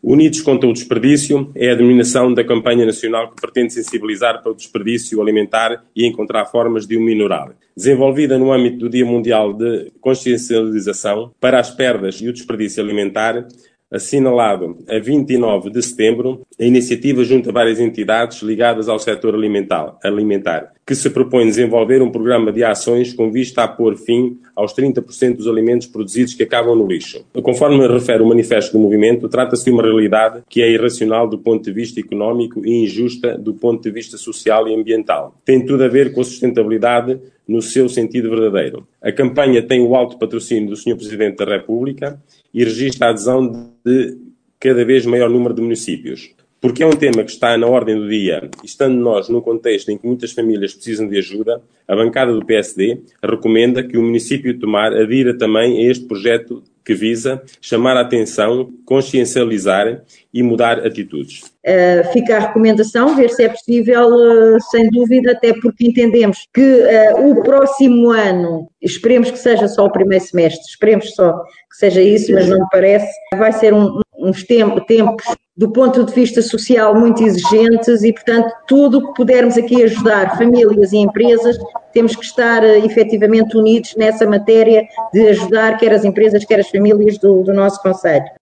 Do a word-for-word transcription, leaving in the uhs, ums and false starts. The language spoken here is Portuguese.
Unidos contra o Desperdício é a denominação da campanha nacional que pretende sensibilizar para o desperdício alimentar e encontrar formas de o minorar. Desenvolvida no âmbito do Dia Mundial de Consciencialização para as perdas e o desperdício alimentar, assinalado a vinte e nove de setembro, a iniciativa junta várias entidades ligadas ao setor alimentar, alimentar, que se propõe desenvolver um programa de ações com vista a pôr fim aos trinta por cento dos alimentos produzidos que acabam no lixo. Conforme refere o manifesto do movimento, trata-se de uma realidade que é irracional do ponto de vista económico e injusta do ponto de vista social e ambiental. Tem tudo a ver com a sustentabilidade no seu sentido verdadeiro. A campanha tem o alto patrocínio do senhor Presidente da República e registra a adesão de cada vez maior número de municípios. Porque é um tema que está na ordem do dia, e estando nós num contexto em que muitas famílias precisam de ajuda, a bancada do P S D recomenda que o município de Tomar adira também a este projeto que visa chamar a atenção, consciencializar e mudar atitudes. Uh, fica a recomendação, ver se é possível, uh, sem dúvida, até porque entendemos que uh, o próximo ano, esperemos que seja só o primeiro semestre, esperemos só que seja isso, mas não me parece, vai ser um, uns tempos, tempos do ponto de vista social muito exigentes e, portanto, tudo o que pudermos aqui ajudar famílias e empresas, temos que estar uh, efetivamente unidos nessa matéria de ajudar quer as empresas, quer as famílias do, do nosso concelho.